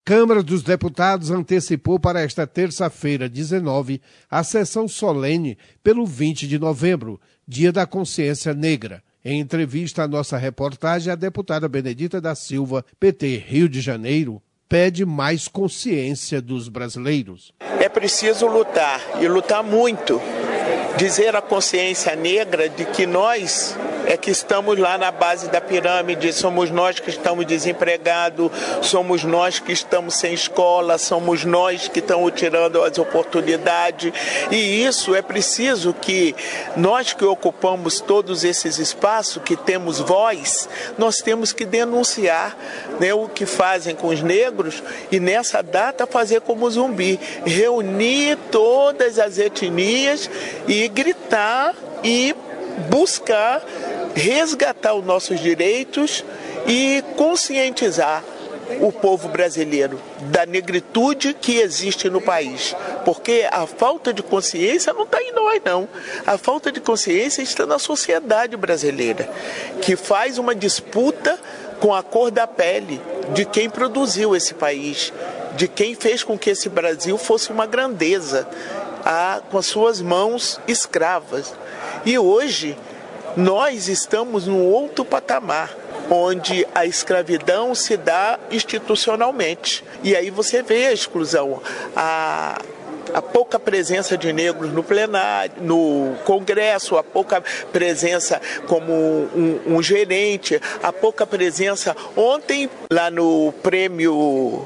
Câmara dos Deputados antecipou para esta terça-feira, 19, a sessão solene pelo 20 de novembro, Dia da Consciência Negra. Em entrevista à nossa reportagem, a deputada Benedita da Silva, PT Rio de Janeiro, pede mais consciência dos brasileiros. É preciso lutar, e lutar muito. Dizer à consciência negra de que nós é que estamos lá na base da pirâmide, somos nós que estamos desempregados, somos nós que estamos sem escola, somos nós que estamos tirando as oportunidades. E isso é preciso que nós que ocupamos todos esses espaços, que temos voz, nós temos que denunciar, né, o que fazem com os negros e nessa data fazer como Zumbi, reunir todas as etnias e gritar e buscar resgatar os nossos direitos e conscientizar o povo brasileiro da negritude que existe no país. Porque a falta de consciência não está em nós, não. A falta de consciência está na sociedade brasileira, que faz uma disputa com a cor da pele de quem produziu esse país, de quem fez com que esse Brasil fosse uma grandeza, com as suas mãos escravas. E hoje nós estamos num outro patamar, onde a escravidão se dá institucionalmente. E aí você vê a exclusão, a pouca presença de negros no plenário, no Congresso, a pouca presença como um gerente, a pouca presença. Ontem, lá no prêmio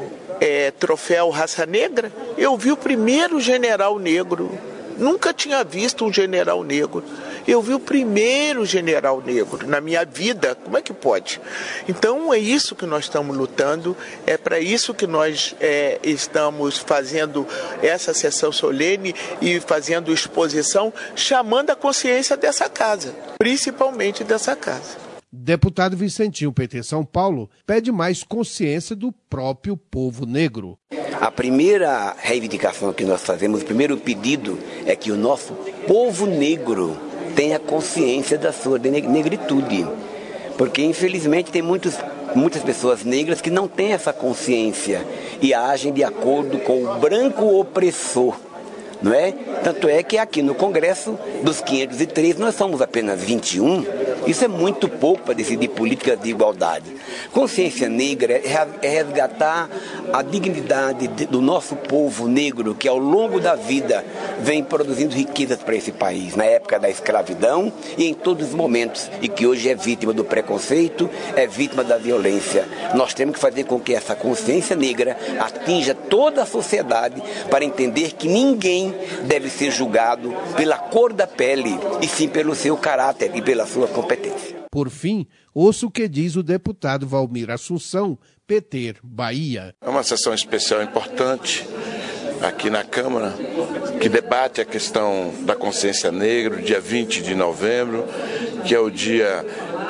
Troféu Raça Negra, eu vi o primeiro general negro. Nunca tinha visto um general negro. Eu vi o primeiro general negro na minha vida. Como é que pode? Então é isso que nós estamos lutando, é para isso que nós estamos fazendo essa sessão solene e fazendo exposição, chamando a consciência dessa casa, principalmente dessa casa. Deputado Vicentinho, PT São Paulo, pede mais consciência do próprio povo negro. A primeira reivindicação que nós fazemos, o primeiro pedido é que o nosso povo negro tenha consciência da sua negritude. Porque, infelizmente, tem muitas pessoas negras que não têm essa consciência e agem de acordo com o branco opressor. Não é? Tanto é que aqui no Congresso, dos 503, nós somos apenas 21. Isso é muito pouco para decidir políticas de igualdade. Consciência negra é resgatar a dignidade do nosso povo negro, que ao longo da vida vem produzindo riquezas para esse país, na época da escravidão e em todos os momentos, e que hoje é vítima do preconceito, é vítima da violência. Nós temos que fazer com que essa consciência negra atinja toda a sociedade para entender que ninguém deve ser julgado pela cor da pele, e sim pelo seu caráter e pela sua competência. Por fim, ouça o que diz o deputado Valmir Assunção, PT, Bahia. É uma sessão especial importante aqui na Câmara, que debate a questão da consciência negra, dia 20 de novembro, que é o dia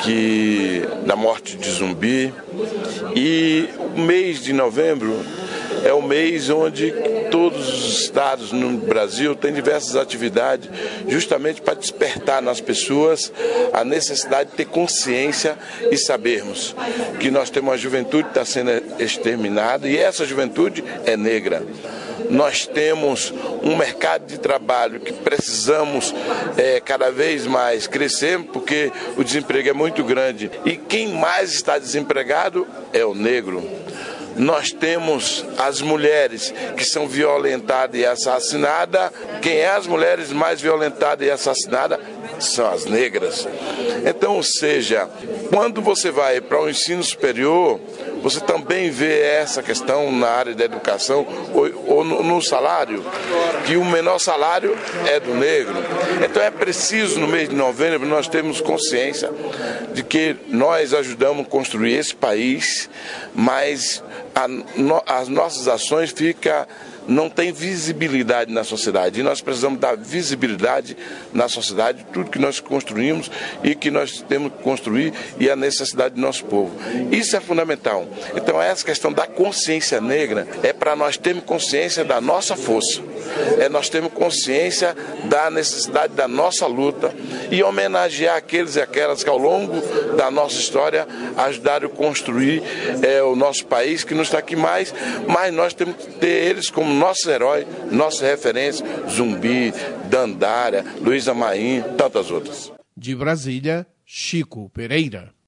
da morte de Zumbi. E o mês de novembro é o mês onde todos os estados no Brasil têm diversas atividades justamente para despertar nas pessoas a necessidade de ter consciência e sabermos que nós temos uma juventude que está sendo exterminada e essa juventude é negra. Nós temos um mercado de trabalho que precisamos cada vez mais crescer porque o desemprego é muito grande e quem mais está desempregado é o negro. Nós temos as mulheres que são violentadas e assassinadas. Quem é as mulheres mais violentadas e assassinadas são as negras. Então, ou seja, quando você vai para o ensino superior, você também vê essa questão na área da educação ou no salário, que o menor salário é do negro. Então é preciso, no mês de novembro, nós termos consciência de que nós ajudamos a construir esse país, mas as nossas ações não tem visibilidade na sociedade. E nós precisamos dar visibilidade na sociedade, tudo que nós construímos e que nós temos que construir e a necessidade do nosso povo. Isso é fundamental. Então essa questão da consciência negra é para nós termos consciência da nossa força. Nós temos consciência da necessidade da nossa luta e homenagear aqueles e aquelas que ao longo da nossa história ajudaram a construir o nosso país, que nos destaque mais, mas nós temos que ter eles como nossos heróis, nossa referência, Zumbi, Dandara, Luísa Maim, tantas outras. De Brasília, Chico Pereira.